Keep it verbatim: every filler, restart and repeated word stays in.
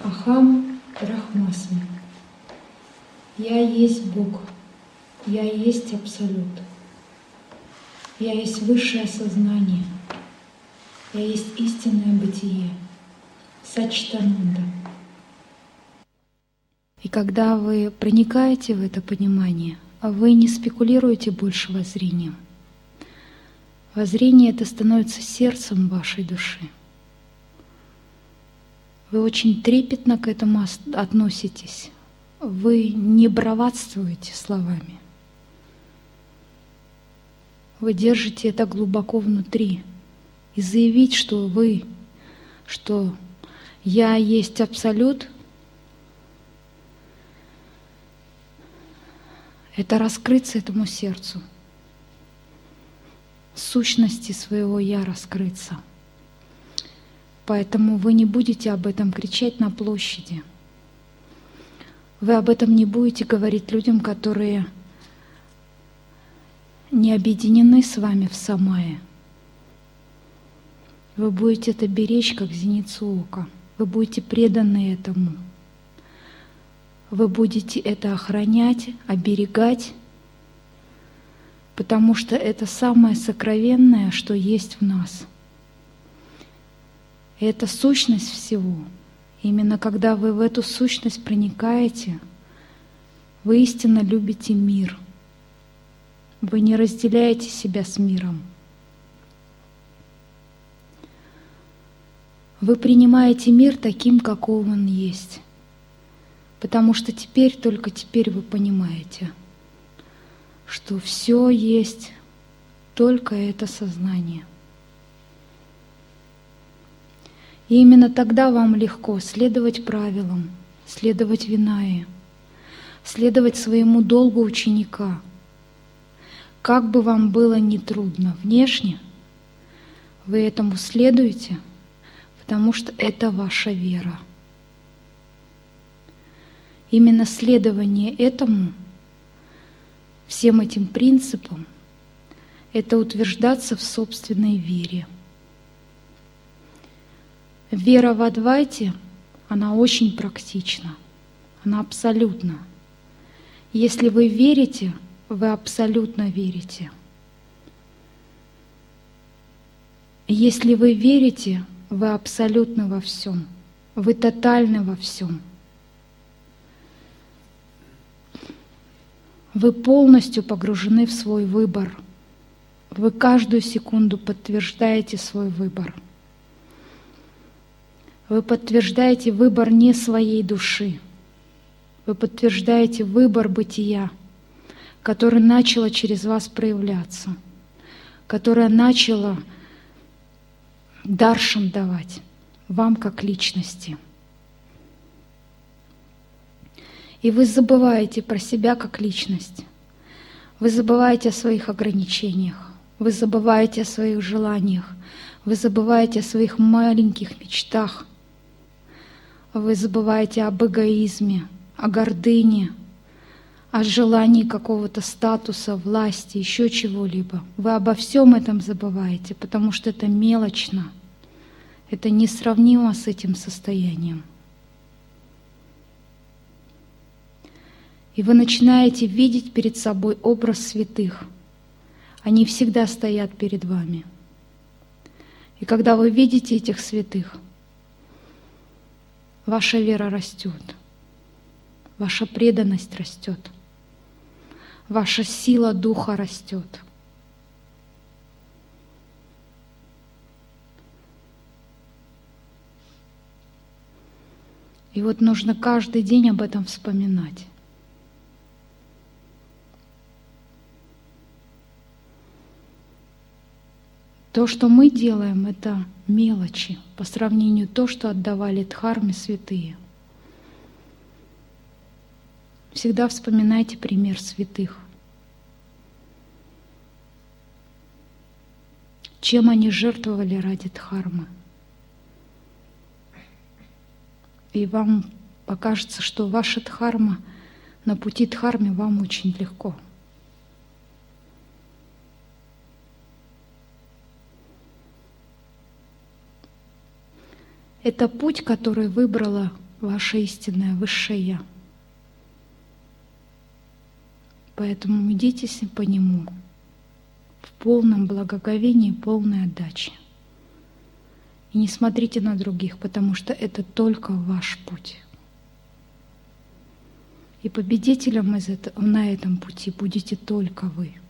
Ахам Брахмасми. Я есть Бог, я есть Абсолют. Я есть высшее сознание, я есть истинное бытие, Саччитананда. И когда вы проникаете в это понимание, вы не спекулируете больше воззрением. Воззрение это становится сердцем вашей души. Вы очень трепетно к этому относитесь. Вы не бравадствуете словами. Вы держите это глубоко внутри. И заявить, что вы, что я есть Абсолют, это раскрыться этому сердцу, сущности своего «я» раскрыться. Поэтому вы не будете об этом кричать на площади. Вы об этом не будете говорить людям, которые не объединены с вами в самае. Вы будете это беречь, как зеницу ока. Вы будете преданы этому. Вы будете это охранять, оберегать, потому что это самое сокровенное, что есть в нас. И это сущность всего. Именно когда вы в эту сущность проникаете, вы истинно любите мир. Вы не разделяете себя с миром. Вы принимаете мир таким, каков он есть. Потому что теперь, только теперь вы понимаете, что все есть только это сознание. И именно тогда вам легко следовать правилам, следовать Винае, следовать своему долгу ученика. Как бы вам было ни трудно внешне, вы этому следуете, потому что это ваша вера. Именно следование этому, всем этим принципам, это утверждаться в собственной вере. Вера в Адвайте, она очень практична, она абсолютна. Если вы верите, вы абсолютно верите. Если вы верите, вы абсолютно во всем, вы тотальны во всем. Вы полностью погружены в свой выбор. Вы каждую секунду подтверждаете свой выбор. Вы подтверждаете выбор не своей души. Вы подтверждаете выбор бытия, которое начало через вас проявляться, которое начало даршан давать вам как личности. И вы забываете про себя как личность. Вы забываете о своих ограничениях. Вы забываете о своих желаниях. Вы забываете о своих маленьких мечтах. Вы забываете об эгоизме, о гордыне, о желании какого-то статуса, власти, еще чего-либо. Вы обо всем этом забываете, потому что это мелочно. Это несравнимо с этим состоянием. И вы начинаете видеть перед собой образ святых. Они всегда стоят перед вами. И когда вы видите этих святых, ваша вера растет, ваша преданность растет, ваша сила духа растет. И вот нужно каждый день об этом вспоминать. То, что мы делаем, это мелочи по сравнению с тем, что отдавали дхарме святые. Всегда вспоминайте пример святых. Чем они жертвовали ради дхармы. И вам покажется, что ваша дхарма, на пути дхарме вам очень легко. Это путь, который выбрала ваше истинное высшее Я. Поэтому идите по нему в полном благоговении, полной отдаче. И не смотрите на других, потому что это только ваш путь. И победителем из этого, на этом пути будете только вы.